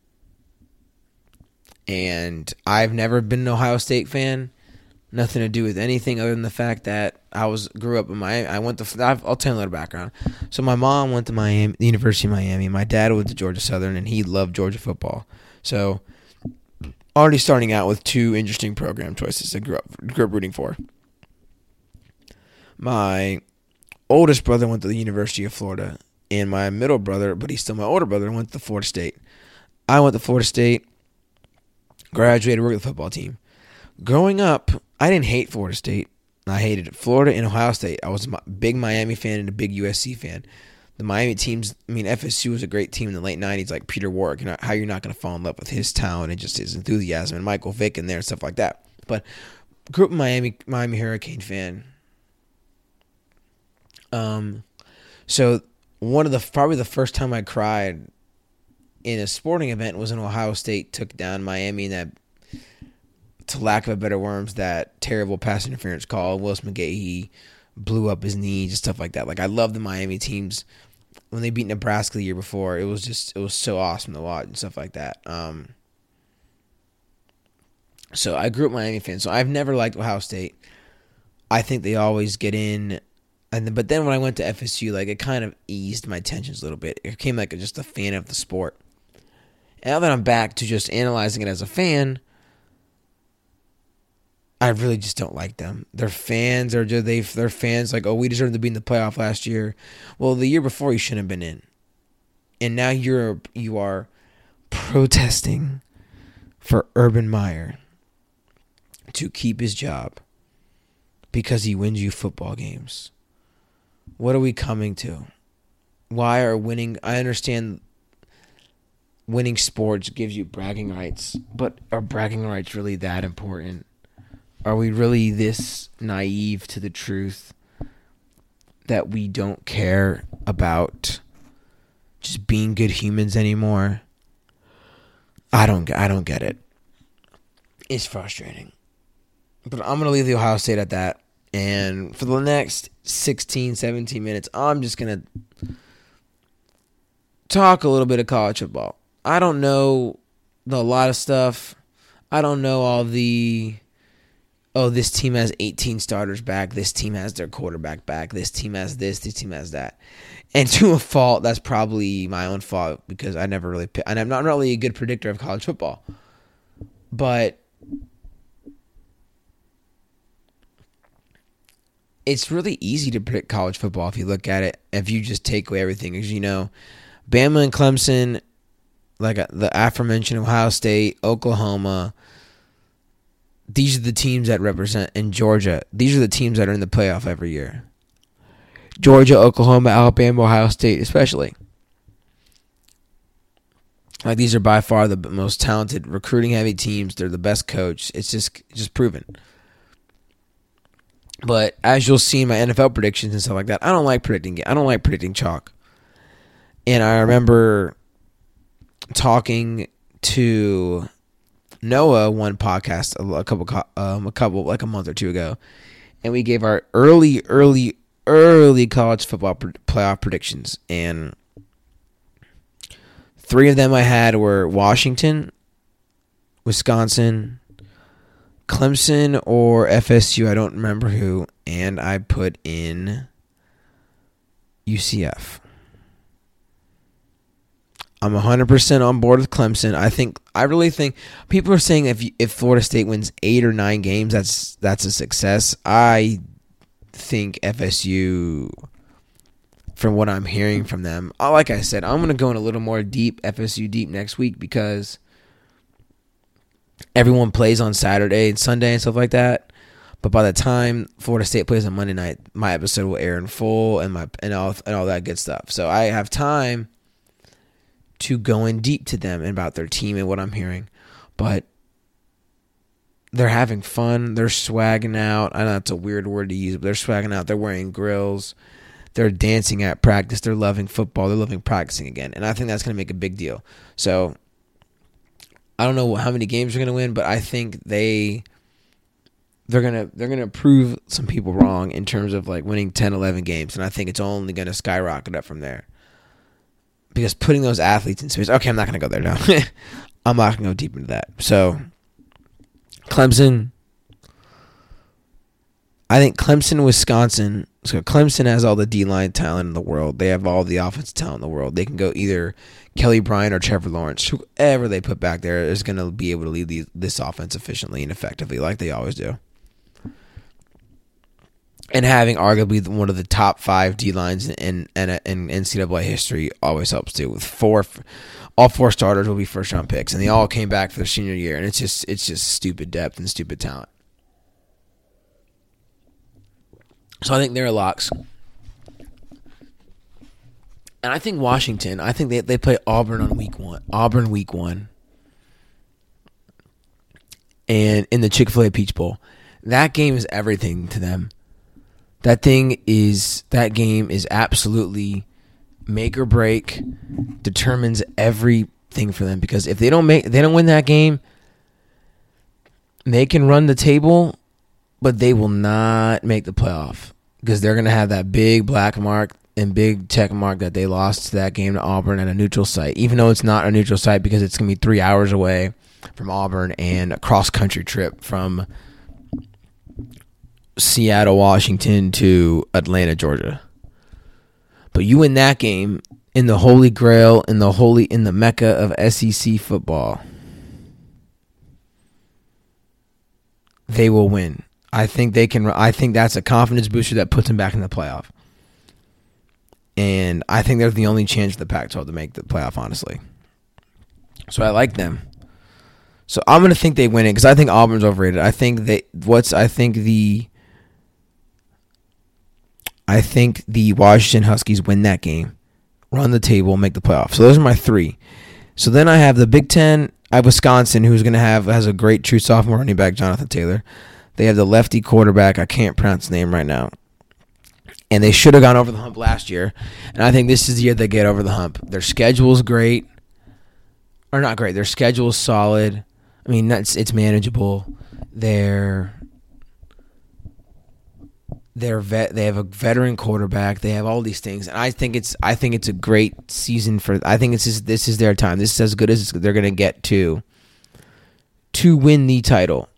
And I've never been an Ohio State fan. Nothing to do with anything other than the fact that I was grew up in Miami. I went to. I'll tell you a little background. So my mom went to Miami, the University of Miami. My dad went to Georgia Southern, and he loved Georgia football. So already starting out with two interesting program choices I grew up grew up rooting for. My oldest brother went to the University of Florida, and my middle brother, but he's still my older brother, went to Florida State. I went to Florida State, graduated, worked with the football team. Growing up, I didn't hate Florida State. I hated Florida and Ohio State. I was a big Miami fan and a big U S C fan. The Miami teams, I mean, F S U was a great team in the late nineties, like Peter Warrick. You know, how you're not going to fall in love with his talent and just his enthusiasm, and Michael Vick in there and stuff like that. But grew up a Miami, Miami Hurricane fan. Um, so one of the probably the first time I cried in a sporting event was when Ohio State took down Miami in that, to lack of a better words, that terrible pass interference call. Willis McGahee blew up his knees and stuff like that. Like, I love the Miami teams. When they beat Nebraska the year before, it was just, it was so awesome to watch and stuff like that. Um, so I grew up Miami fan. So I've never liked Ohio State. I think they always get in. And but then when I went to F S U, like, it kind of eased my tensions a little bit. It became like a, just a fan of the sport. And now that I'm back to just analyzing it as a fan, I really just don't like them. Their fans are just, they they're fans like, oh, we deserve to be in the playoff last year. Well, the year before you shouldn't have been in, and now you're you are protesting for Urban Meyer to keep his job because he wins you football games. What are we coming to? Why are winning? I understand winning sports gives you bragging rights, but are bragging rights really that important? Are we really this naive to the truth that we don't care about just being good humans anymore? I don't I don't get it. It's frustrating. But I'm going to leave the Ohio State at that. And for the next sixteen, seventeen minutes, I'm just going to talk a little bit of college football. I don't know a lot of stuff. I don't know all the... oh, this team has eighteen starters back. This team has their quarterback back. This team has this. This team has that. And to a fault, that's probably my own fault because I never really – and I'm not really a good predictor of college football. But it's really easy to predict college football if you look at it, if you just take away everything. As you know, Bama and Clemson, like the aforementioned Ohio State, Oklahoma – these are the teams that represent, in Georgia, these are the teams that are in the playoff every year. Georgia, Oklahoma, Alabama, Ohio State especially. Like, these are by far the most talented, recruiting-heavy teams. They're the best coach. It's just just proven. But as you'll see in my N F L predictions and stuff like that, I don't like predicting. I don't like predicting chalk. And I remember talking to Noah one podcast a couple, um, a couple like a month or two ago, and we gave our early, early, early college football playoff predictions, and three of them I had were Washington, Wisconsin, Clemson, or F S U. I don't remember who, and I put in U C F. I'm one hundred percent on board with Clemson. I think I really think people are saying if if Florida State wins eight or nine games, that's that's a success. I think F S U, from what I'm hearing from them, like I said, I'm going to go in a little more deep, F S U deep next week, because everyone plays on Saturday and Sunday and stuff like that. But by the time Florida State plays on Monday night, my episode will air in full and my and all and all that good stuff. So I have time to go in deep to them and about their team and what I'm hearing. But they're having fun. They're swagging out. I know that's a weird word to use, but they're swagging out. They're wearing grills. They're dancing at practice. They're loving football. They're loving practicing again. And I think that's going to make a big deal. So I don't know how many games they're going to win, but I think they they're going to they're going to prove some people wrong in terms of like winning ten, eleven games, and I think it's only going to skyrocket up from there. Because putting those athletes in space, okay, I'm not going to go there now. I'm not going to go deep into that. So, Clemson, I think Clemson, Wisconsin, so Clemson has all the D-line talent in the world. They have all the offensive talent in the world. They can go either Kelly Bryant or Trevor Lawrence. Whoever they put back there is going to be able to lead these, this offense efficiently and effectively like they always do. And having arguably one of the top five D-lines in, in, in N C double A history always helps too. With four, all four starters will be first-round picks, and they all came back for their senior year. And it's just it's just stupid depth and stupid talent. So I think they're locks. And I think Washington. I think they they play Auburn on week one. Auburn week one, and in the Chick-fil-A Peach Bowl, that game is everything to them. That thing is, that game is absolutely make or break, determines everything for them. Because if they don't make, they don't win that game, they can run the table, but they will not make the playoff. Because they're going to have that big black mark and big check mark that they lost to that game to Auburn at a neutral site. Even though it's not a neutral site because it's going to be three hours away from Auburn and a cross-country trip from Seattle, Washington to Atlanta, Georgia. But you win that game in the Holy Grail, in the holy, in the Mecca of S E C football, they will win. I think they can. I think that's a confidence booster that puts them back in the playoff. And I think they're the only chance for the Pac twelve to make the playoff, honestly. So I like them. So I'm gonna think they win it because I think Auburn's overrated. I think they. What's I think the. I think the Washington Huskies win that game, run the table, make the playoffs. So those are my three. So then I have the Big Ten. I have Wisconsin, who's going to have has a great true sophomore running back, Jonathan Taylor. They have the lefty quarterback. I can't pronounce his name right now. And they should have gone over the hump last year. And I think this is the year they get over the hump. Their schedule is great. Or not great. Their schedule is solid. I mean, it's, it's manageable. They're... They're vet. They have a veteran quarterback. They have all these things, and I think it's. I think it's a great season for. I think it's just, this is their time. This is as good as they're going to get to. To win the title,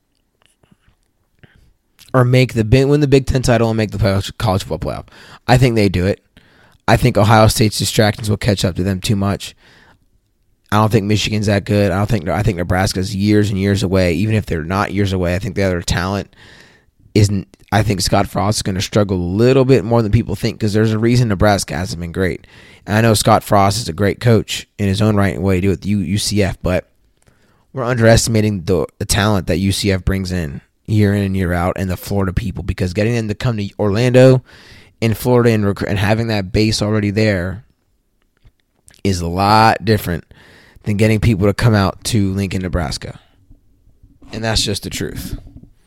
or make the win the Big Ten title and make the college football playoff. I think they do it. I think Ohio State's distractions will catch up to them too much. I don't think Michigan's that good. I don't think. I think Nebraska's years and years away. Even if they're not years away, I think the other talent isn't. I think Scott Frost is going to struggle a little bit more than people think because there's a reason Nebraska hasn't been great. And I know Scott Frost is a great coach in his own right and way to do it with U C F, but we're underestimating the, the talent that U C F brings in year in and year out and the Florida people because getting them to come to Orlando in Florida and, rec- and having that base already there is a lot different than getting people to come out to Lincoln, Nebraska. And that's just the truth.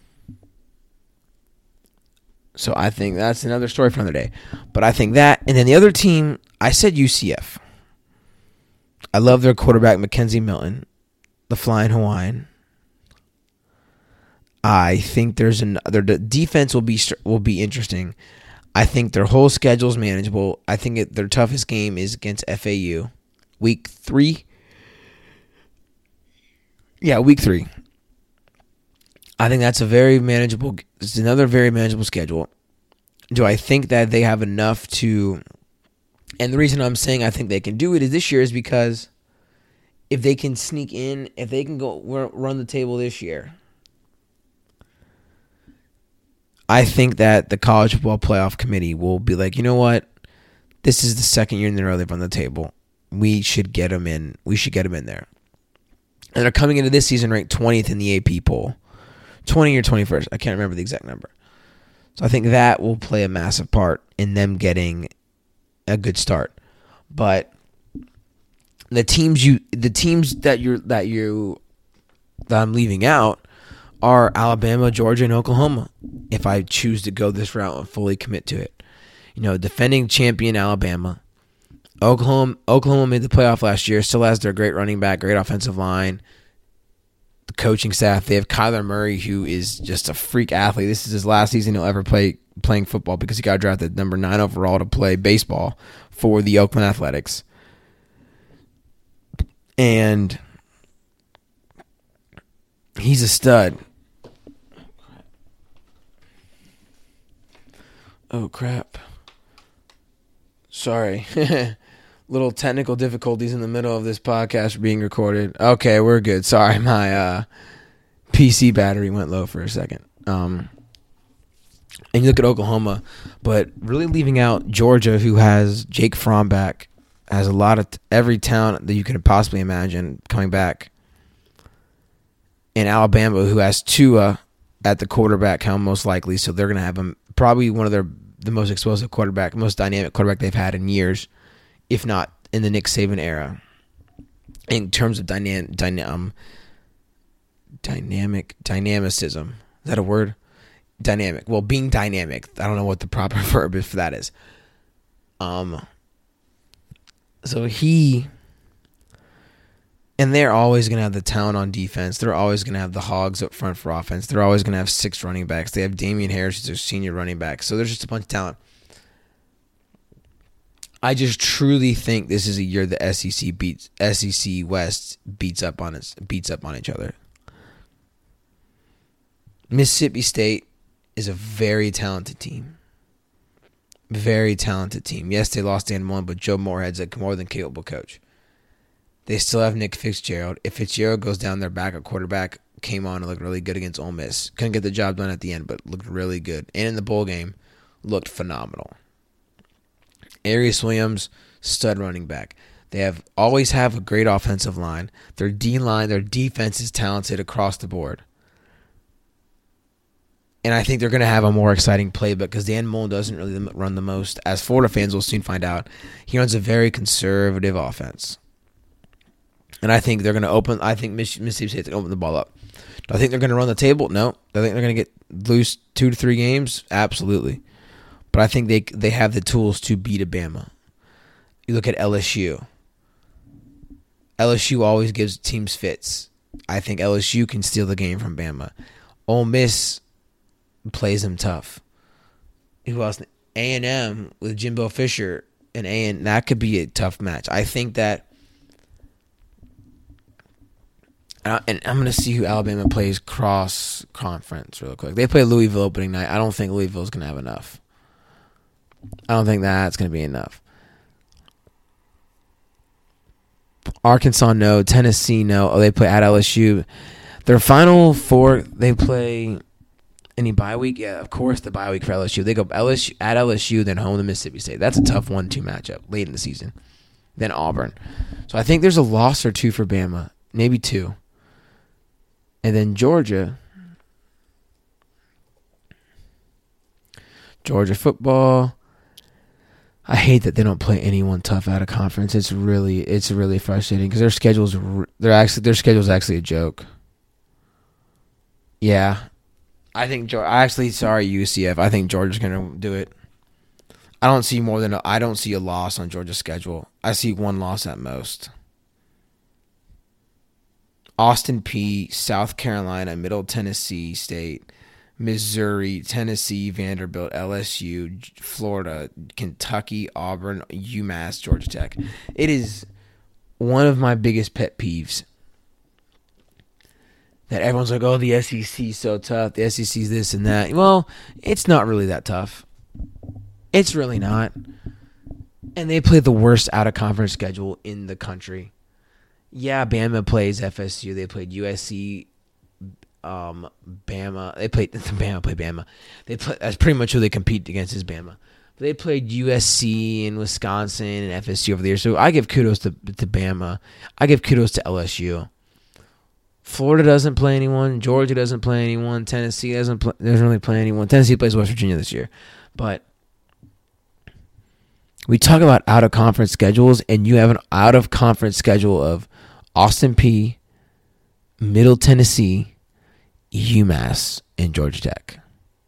So I think that's another story for another day. But I think that, and then the other team, I said U C F. I love their quarterback, Mackenzie Milton, the Flying Hawaiian. I think there's an their defense will be will be interesting. I think their whole schedule is manageable. I think it, their toughest game is against F A U, week three. Yeah, week three. I think that's a very manageable. It's another very manageable schedule. Do I think that they have enough to? And the reason I'm saying I think they can do it is this year is because if they can sneak in, if they can go run the table this year, I think that the College Football Playoff Committee will be like, you know what? This is the second year in a row they've run the table. We should get them in. We should get them in there. And they're coming into this season ranked twentieth in the A P poll. twentieth or twenty-first. I can't remember the exact number. So I think that will play a massive part in them getting a good start. But the teams you the teams that you're that you that I'm leaving out are Alabama, Georgia, and Oklahoma. If I choose to go this route and fully commit to it. You know, defending champion Alabama. Oklahoma Oklahoma made the playoff last year, still has their great running back, great offensive line. The coaching staff, they have Kyler Murray, who is just a freak athlete. This is his last season he'll ever play playing football because he got drafted number nine overall to play baseball for the Oakland Athletics. And he's a stud. Oh, crap. Sorry. Little technical difficulties in the middle of this podcast being recorded. Okay, we're good. Sorry, my uh, P C battery went low for a second. Um, and you look at Oklahoma, but really leaving out Georgia, who has Jake Fromm back, has a lot of t- every talent that you could possibly imagine coming back. And Alabama, who has Tua at the quarterback count most likely, so they're going to have him probably one of their the most explosive quarterback, most dynamic quarterback they've had in years, if not in the Nick Saban era. In terms of dynamic, dyna- um, dynamic, dynamicism, is that a word? Dynamic. Well, being dynamic. I don't know what the proper verb is for that is. Um. So he, and they're always going to have the talent on defense. They're always going to have the hogs up front for offense. They're always going to have six running backs. They have Damian Harris, who's their senior running back. So there's just a bunch of talent. I just truly think this is a year the S E C beats S E C West beats up on its beats up on each other. Mississippi State is a very talented team. Very talented team. Yes, they lost Dan Mullen, but Joe Moorhead's a more than capable coach. They still have Nick Fitzgerald. If Fitzgerald goes down, their backup quarterback came on and looked really good against Ole Miss. Couldn't get the job done at the end, but looked really good. And in the bowl game, looked phenomenal. Arius Williams, stud running back. They have always have a great offensive line. Their D-line, their defense is talented across the board. And I think they're going to have a more exciting playbook because Dan Mullen doesn't really run the most. As Florida fans will soon find out, he runs a very conservative offense. And I think they're going to open. I think Mississippi State's going to open the ball up. Do I think they're going to run the table? No. Do I think they're going to get loose two to three games? Absolutely. But I think they they have the tools to beat Alabama. You look at L S U. L S U always gives teams fits. I think L S U can steal the game from Bama. Ole Miss plays them tough. Who else? A and M with Jimbo Fisher and A and that could be a tough match. I think that. Uh, and I'm going to see who Alabama plays cross conference real quick. They play Louisville opening night. I don't think Louisville's going to have enough. I don't think that's going to be enough. Arkansas, no. Tennessee, no. Oh, they play at L S U. Their final four, they play any bye week? Yeah, of course, the bye week for L S U. They go L S U, at L S U, then home to Mississippi State. That's a tough one two matchup late in the season. Then Auburn. So I think there's a loss or two for Bama. Maybe two. And then Georgia. Georgia football. I hate that they don't play anyone tough out of conference. It's really, it's really frustrating because their schedule's, they're actually, their schedule's actually a joke. Yeah, I think. I actually, sorry U C F. I think Georgia's gonna do it. I don't see more than a, I don't see a loss on Georgia's schedule. I see one loss at most. Austin Peay, South Carolina, Middle Tennessee State, Missouri, Tennessee, Vanderbilt, L S U, Florida, Kentucky, Auburn, UMass, Georgia Tech. It is one of my biggest pet peeves that everyone's like, oh, the S E C is so tough. The S E C is this and that. Well, it's not really that tough. It's really not. And they play the worst out-of-conference schedule in the country. Yeah, Bama plays F S U. They played U S C, um, Bama. They played Bama. Played Bama. They play. That's pretty much who they compete against is Bama. But they played U S C and Wisconsin and F S U over the years. So I give kudos to to Bama. I give kudos to L S U. Florida doesn't play anyone. Georgia doesn't play anyone. Tennessee doesn't play, doesn't really play anyone. Tennessee plays West Virginia this year, but we talk about out of conference schedules, and you have an out of conference schedule of Austin Peay, Middle Tennessee, UMass, and Georgia Tech.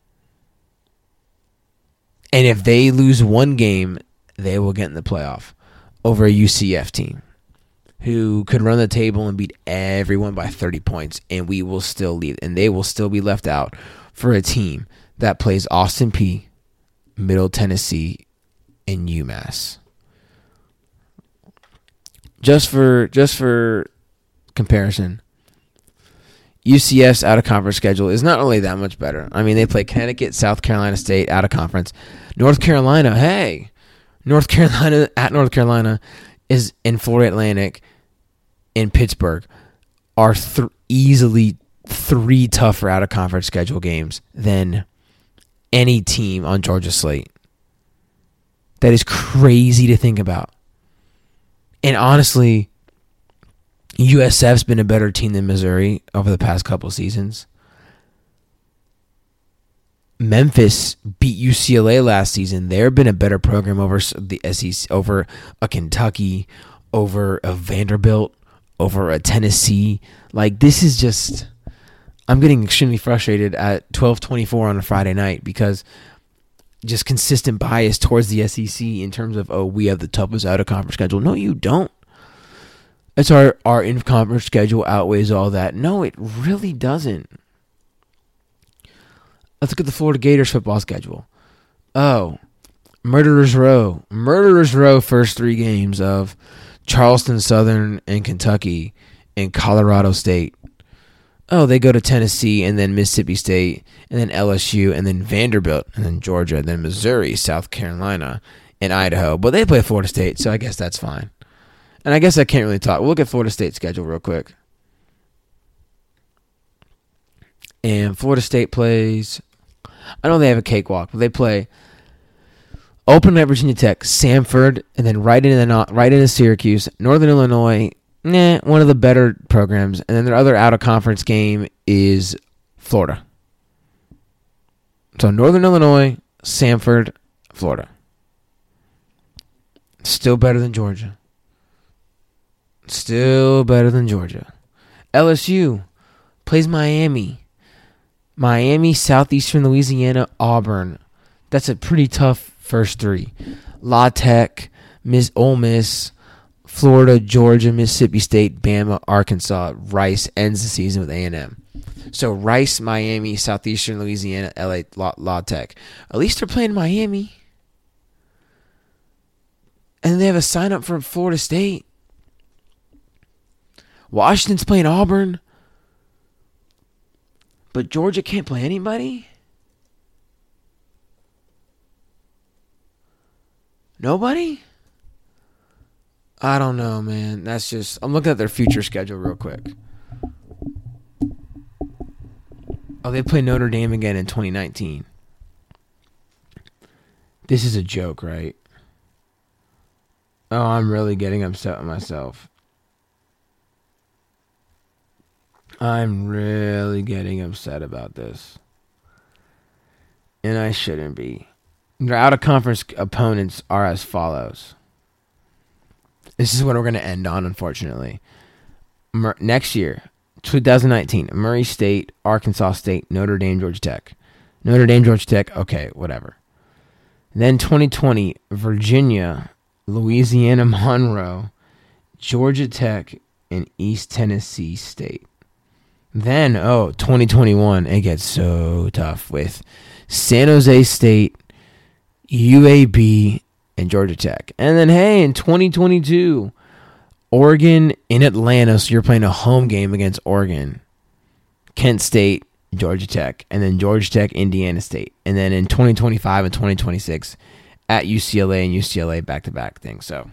And if they lose one game, they will get in the playoff over a U C F team who could run the table and beat everyone by thirty points, and we will still leave, and they will still be left out for a team that plays Austin Peay, Middle Tennessee, and UMass. Just for just for comparison, U C F's out-of-conference schedule is not really that much better. I mean, they play Connecticut, South Carolina State out of conference. North Carolina, hey, North Carolina at North Carolina is in Florida Atlantic in Pittsburgh are th- easily three tougher out-of-conference schedule games than any team on Georgia's slate. That is crazy to think about. And honestly, U S F's been a better team than Missouri over the past couple seasons. Memphis beat U C L A last season. They've been a better program over the S E C, over a Kentucky, over a Vanderbilt, over a Tennessee. Like, this is just... I'm getting extremely frustrated at twelve twenty-four on a Friday night because just consistent bias towards the S E C in terms of, oh, we have the toughest out-of-conference schedule. No, you don't. It's our, our in-conference schedule outweighs all that. No, it really doesn't. Let's look at the Florida Gators football schedule. Oh, Murderers Row. Murderers Row first three games of Charleston Southern and Kentucky and Colorado State. Oh, they go to Tennessee and then Mississippi State and then L S U and then Vanderbilt and then Georgia and then Missouri, South Carolina, and Idaho. But they play Florida State, so I guess that's fine. And I guess I can't really talk. We'll look at Florida State's schedule real quick. And Florida State plays... I know they have a cakewalk, but they play open at Virginia Tech, Samford, and then right into, right into Syracuse, Northern Illinois... Nah, one of the better programs. And then their other out-of-conference game is Florida. So Northern Illinois, Samford, Florida. Still better than Georgia. Still better than Georgia. L S U plays Miami. Miami, Southeastern Louisiana, Auburn. That's a pretty tough first three. La Tech, Miss Ole Miss, Florida, Georgia, Mississippi State, Bama, Arkansas. Rice ends the season with A and M. So Rice, Miami, Southeastern Louisiana, L A, La, La Tech. At least they're playing Miami. And they have a sign up for Florida State. Washington's playing Auburn. But Georgia can't play anybody? Nobody? I don't know, man. That's just... I'm looking at their future schedule real quick. Oh, they play Notre Dame again in twenty nineteen. This is a joke, right? Oh, I'm really getting upset with myself. I'm really getting upset about this. And I shouldn't be. Their out-of-conference opponents are as follows. This is what we're going to end on, unfortunately. Mur- next year, twenty nineteen, Murray State, Arkansas State, Notre Dame, Georgia Tech. Notre Dame, Georgia Tech, okay, whatever. Then twenty twenty, Virginia, Louisiana Monroe, Georgia Tech, and East Tennessee State. Then, oh, twenty twenty-one, it gets so tough with San Jose State, U A B, and Georgia Tech. And then, hey, in twenty twenty-two, Oregon in Atlanta, so you're playing a home game against Oregon. Kent State, Georgia Tech, and then Georgia Tech, Indiana State. And then in twenty twenty-five and twenty twenty-six, at U C L A and U C L A back-to-back thing. So,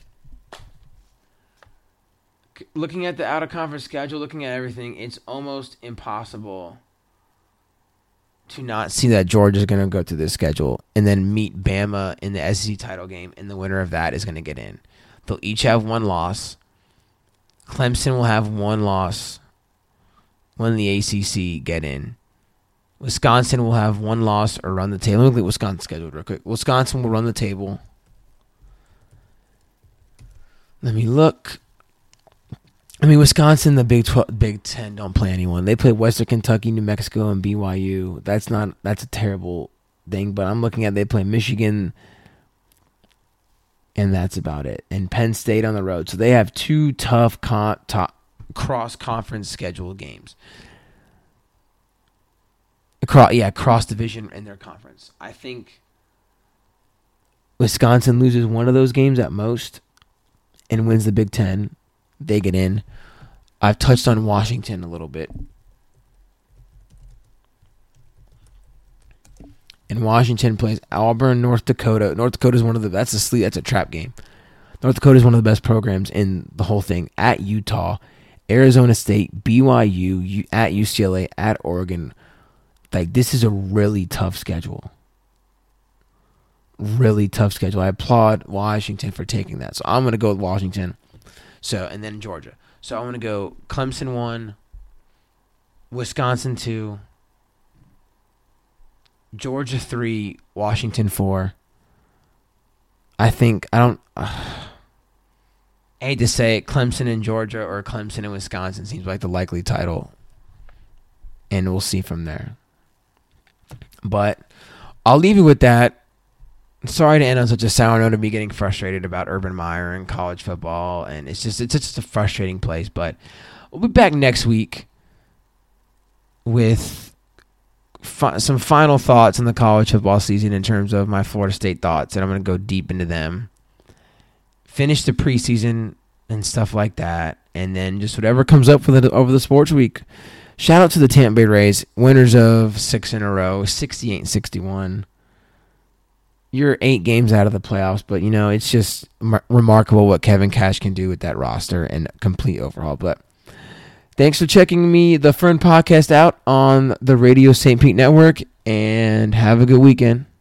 looking at the out-of-conference schedule, looking at everything, it's almost impossible to not see that Georgia's going to go through this schedule and then meet Bama in the S E C title game, and the winner of that is going to get in. They'll each have one loss. Clemson will have one loss when the A C C get in. Wisconsin will have one loss or run the table. Let me look at Wisconsin's schedule real quick. Wisconsin will run the table. Let me look. I mean, Wisconsin, the Big twelve, Big Ten don't play anyone. They play Western Kentucky, New Mexico, and B Y U. That's not that's a terrible thing. But I'm looking at they play Michigan, and that's about it. And Penn State on the road, so they have two tough con- top cross conference scheduled games. Across, yeah, cross division in their conference. I think Wisconsin loses one of those games at most, and wins the Big Ten. They get in. I've touched on Washington a little bit. And Washington plays Auburn, North Dakota. North Dakota is one of the that's a sleep that's a trap game. North Dakota is one of the best programs in the whole thing. At Utah, Arizona State, B Y U, U at U C L A, at Oregon. Like, this is a really tough schedule. Really tough schedule. I applaud Washington for taking that. So I'm going to go with Washington. So, and then Georgia. So I'm going to go Clemson one, Wisconsin two, Georgia three, Washington four. I think, I don't, uh, I hate to say it, Clemson and Georgia or Clemson and Wisconsin seems like the likely title. And we'll see from there. But I'll leave you with that. Sorry to end on such a sour note of me getting frustrated about Urban Meyer and college football. And it's just, it's just a frustrating place. But we'll be back next week with fi- some final thoughts on the college football season in terms of my Florida State thoughts. And I'm going to go deep into them. Finish the preseason and stuff like that. And then just whatever comes up for the over the sports week. Shout out to the Tampa Bay Rays, winners of six in a row, sixty-eight and sixty-one. You're eight games out of the playoffs, but, you know, it's just m- remarkable what Kevin Cash can do with that roster and complete overhaul. But thanks for checking me, the Fern Podcast, out on the Radio Saint Pete Network, and have a good weekend.